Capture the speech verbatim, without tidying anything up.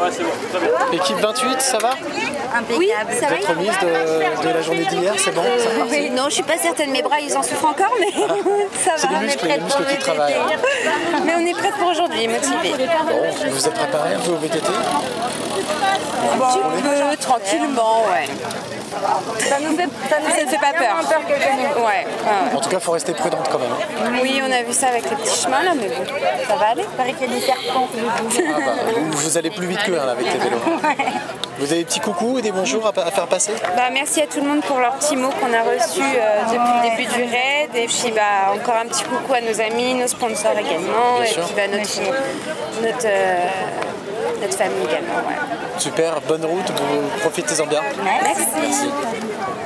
Équipe vingt-huit, ça va? Oui, ça va. Votre remise de, de la journée d'hier, c'est bon? Euh, oui, non, je suis pas certaine. Mes bras, ils en souffrent encore, mais ah. ça C'est va. les muscles, les muscles qui travaillent. Mais on est prête pour aujourd'hui, motivés. Bon, vous êtes préparé un peu au V T T? Un petit peu, tranquillement, ouais. Ça nous fait, ça nous fait, fait pas peur. Ouais, ouais, ouais. En tout cas, il faut rester prudente quand même. Oui, on a vu ça avec les petits chemins là, mais bon, ça va aller. Il paraît qu'il y a des serpents. Ah bah, vous, vous allez plus vite qu'eux hein, avec les vélos. Ouais. Vous avez des petits coucous et des bonjours à, à faire passer? Bah, merci à tout le monde pour leurs petits mots qu'on a reçus euh, depuis le début du raid. Et puis bah, encore un petit coucou à nos amis, nos sponsors également. Bien et sûr. Puis bah, notre, notre, euh, notre famille également. Ouais. Super, bonne route, vous profitez-en bien. Merci. Merci.